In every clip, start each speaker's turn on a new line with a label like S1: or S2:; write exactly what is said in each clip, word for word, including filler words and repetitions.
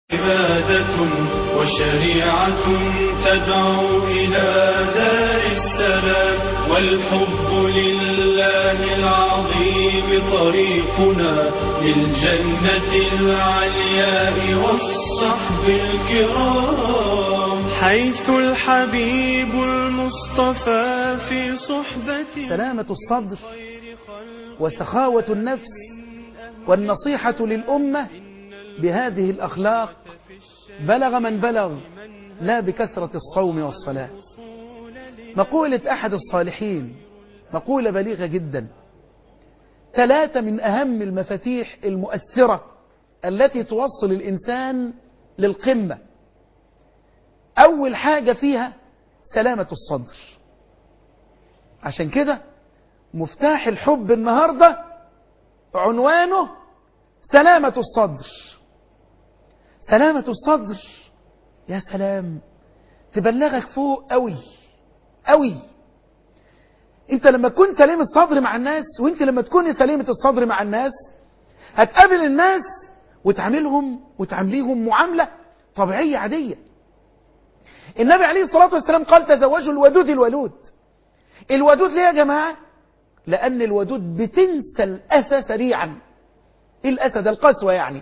S1: عبادة وشريعة تدعو إلى دار السلام، والحب لله العظيم طريقنا للجنة العلياء والصحب الكرام، حيث الحبيب المصطفى في صحبة.
S2: سلامة الصدر وسخاوة النفس والنصيحة للأمة بهذه الأخلاق بلغ من بلغ، لا بكثرة الصوم والصلاة. مقولة أحد الصالحين مقولة بليغة جدا: ثلاثة من أهم المفاتيح المؤثرة التي توصل الإنسان للقمة. أول حاجة فيها سلامة الصدر. عشان كده مفتاح الحب النهاردة عنوانه سلامة الصدر. سلامة الصدر يا سلام تبلغك فوق قوي قوي. انت لما تكون سليم الصدر مع الناس، وانت لما تكوني سليمة الصدر مع الناس، هتقابل الناس وتعاملهم وتعامليهم معاملة طبيعية عادية. النبي عليه الصلاة والسلام قال: تزوجوا الودود الولود. الودود ليه يا جماعة؟ لأن الودود بتنسى الأسى سريعا. ايه الأسى ده؟ القسوة يعني.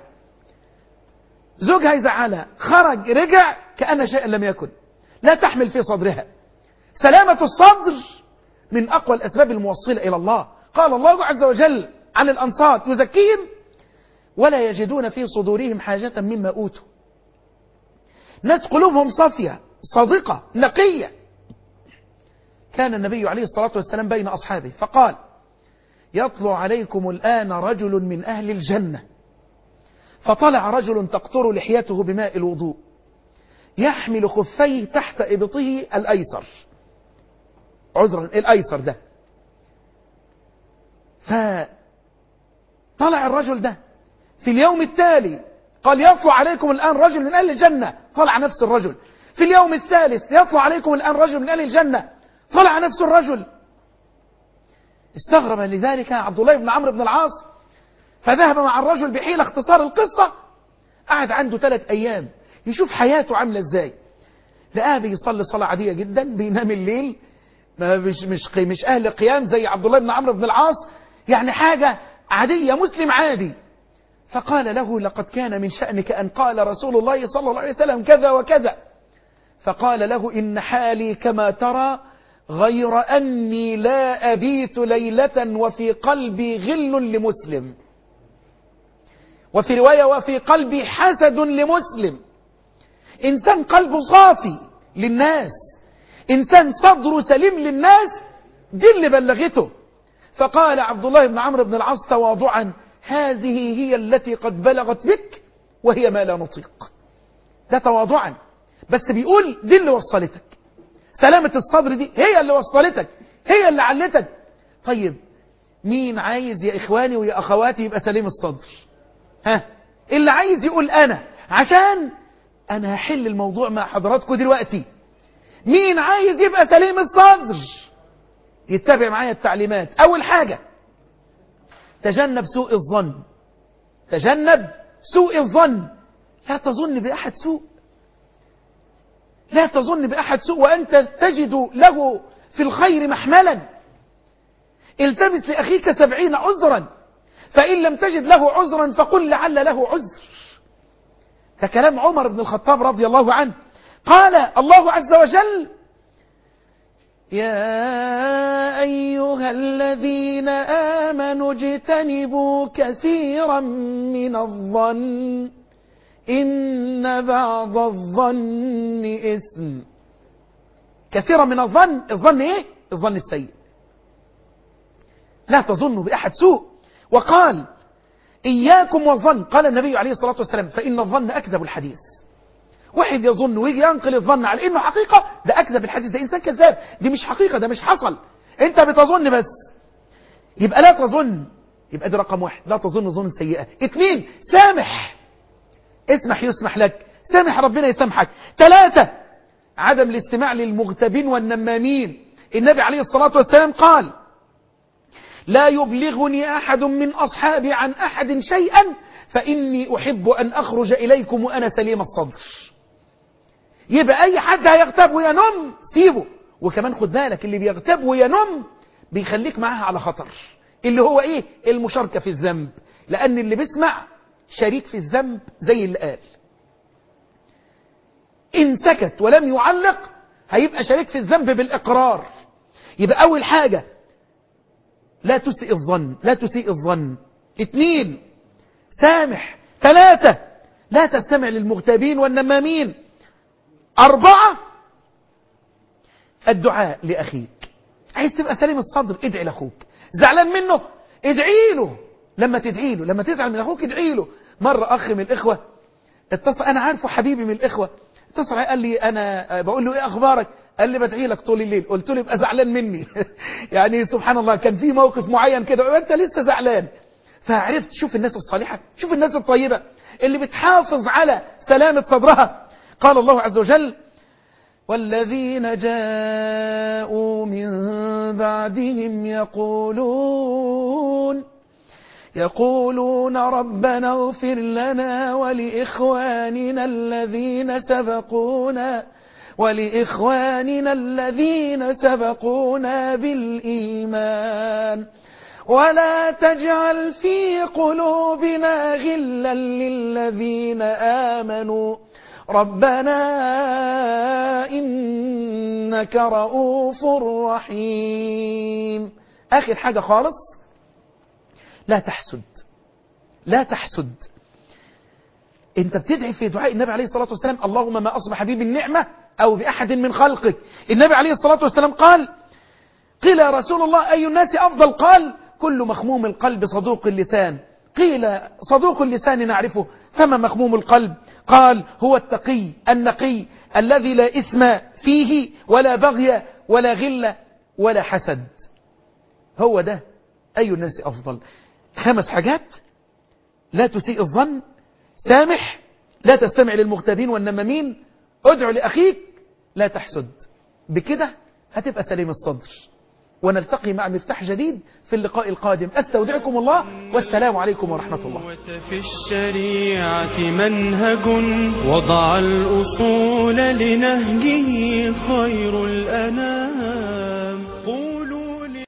S2: زوجها يزعلها، خرج رجع كأن شيئا لم يكن، لا تحمل في صدرها. سلامة الصدر من أقوى الأسباب الموصلة إلى الله. قال الله عز وجل عن الأنصار: يزكيهم ولا يجدون في صدورهم حاجة مما أوتوا. ناس قلوبهم صافية صادقة نقية. كان النبي عليه الصلاة والسلام بين أصحابه فقال: يطلع عليكم الآن رجل من أهل الجنة. فطلع رجل تقطر لحيته بماء الوضوء، يحمل خفيه تحت إبطه الأيسر، عذرا الأيسر ده. فطلع الرجل ده في اليوم التالي قال: يطلع عليكم الآن رجل من أهل الجنة. طلع نفس الرجل. في اليوم الثالث: يطلع عليكم الآن رجل من أهل الجنة. طلع نفس الرجل. استغرب لذلك عبد الله بن عمرو بن العاص، فذهب مع الرجل بحيلة اختصار القصة. قعد عنده ثلاث أيام يشوف حياته عاملة ازاي. لقاه بيصلي صلاة عادية جدا، بينام الليل، ما مش مش مش أهل قيام زي عبد الله بن عمرو بن العاص، يعني حاجة عادية، مسلم عادي. فقال له: لقد كان من شأنك أن قال رسول الله صلى الله عليه وسلم كذا وكذا. فقال له: إن حالي كما ترى، غير أني لا أبيت ليلة وفي قلبي غل لمسلم، وفي رواية وفي قلبي حسد لمسلم. إنسان قلبه صافي للناس، إنسان صدره سليم للناس، دي اللي بلغته. فقال عبد الله بن عمرو بن العاص تواضعا: هذه هي التي قد بلغت بك وهي ما لا نطيق. ده تواضعا، بس بيقول دي اللي وصلتك. سلامة الصدر دي هي اللي وصلتك، هي اللي علتك. طيب مين عايز يا إخواني ويا أخواتي يبقى سليم الصدر؟ ها، اللي عايز يقول أنا، عشان أنا هحل الموضوع مع حضراتكم دلوقتي. مين عايز يبقى سليم الصدر؟ يتبع معايا التعليمات. أول حاجة: تجنب سوء الظن. تجنب سوء الظن. لا تظن بأحد سوء، لا تظن بأحد سوء وأنت تجد له في الخير محملا. التمس لأخيك سبعين عذرا، فإن لم تجد له عذرا فقل لعل له عذر. ده كلام عمر بن الخطاب رضي الله عنه. قال الله عز وجل: يا أيها الذين آمنوا اجتنبوا كثيرا من الظن إن بعض الظن إثم. كثيرا من الظن، الظن إيه؟ الظن السيء. لا تظنوا بأحد سوء. وقال: إياكم والظن. قال النبي عليه الصلاة والسلام: فإن الظن أكذب الحديث. واحد يظن ويجي ينقل الظن على إنه حقيقة، ده أكذب الحديث، ده إنسان كذاب، دي مش حقيقة، ده مش حصل، أنت بتظن بس. يبقى لا تظن، يبقى ده رقم واحد، لا تظن ظن سيئة. اتنين: سامح، اسمح يسمح لك، سامح ربنا يسامحك. ثلاثة: عدم الاستماع للمغتابين والنمامين. النبي عليه الصلاة والسلام قال: لا يبلغني أحد من أصحابي عن أحد شيئا فإني أحب أن أخرج إليكم وأنا سليم الصدر. يبقى أي حد هيغتاب وينم سيبه. وكمان خد بالك اللي بيغتاب وينم بيخليك معاها على خطر، اللي هو إيه؟ المشاركة في الذنب، لأن اللي بيسمع شريك في الذنب زي اللي قال. إن سكت ولم يعلق هيبقى شريك في الذنب بالإقرار. يبقى أول حاجة لا تسيء الظن، لا تسيء الظن. اثنين سامح. ثلاثة لا تستمع للمغتابين والنمامين. أربعة الدعاء لأخيك. عايز تبقى سليم الصدر ادعي لأخوك. زعلان منه ادعي له. لما تدعي له، لما تزعل من أخوك ادعي له. مرة أخ من الإخوة اتصل، أنا عارفه حبيبي من الإخوة، اتصل قال لي أنا بقول له إيه أخبارك؟ قال لي بدعي لك طول الليل. قلت له يبقى زعلان مني. يعني سبحان الله كان في موقف معين كده وأنت لسه زعلان. فعرفت شوف الناس الصالحة، شوف الناس الطيبة اللي بتحافظ على سلامة صدرها. قال الله عز وجل والذين جاءوا من بعدهم يقولون يقولون ربنا اغفر لنا ولإخواننا الذين سبقونا ولإخواننا الذين سبقونا بالإيمان ولا تجعل في قلوبنا غلا للذين آمنوا ربنا إنك رؤوف رحيم. آخر حاجة خالص لا تحسد. لا تحسد. انت بتدعي في دعاء النبي عليه الصلاة والسلام اللهم ما أصبح بي بالنعمة أو بأحد من خلقك. النبي عليه الصلاة والسلام قال قيل يا رسول الله أي الناس أفضل؟ قال كل مخموم القلب صدوق اللسان. قيل صدوق اللسان نعرفه فما مخموم القلب؟ قال هو التقي النقي الذي لا إثم فيه ولا بغي ولا غل ولا حسد. هو ده أي الناس أفضل. خمس حاجات: لا تسيء الظن، سامح، لا تستمع للمغتابين والنمامين، ادعو لأخيك، لا تحسد. بكده هتبقى سليم الصدر. ونلتقي مع مفتاح جديد في اللقاء القادم. أستودعكم الله والسلام عليكم ورحمة الله.
S1: في الشريعة منهج وضع الأصول لنهجه خير الأنام.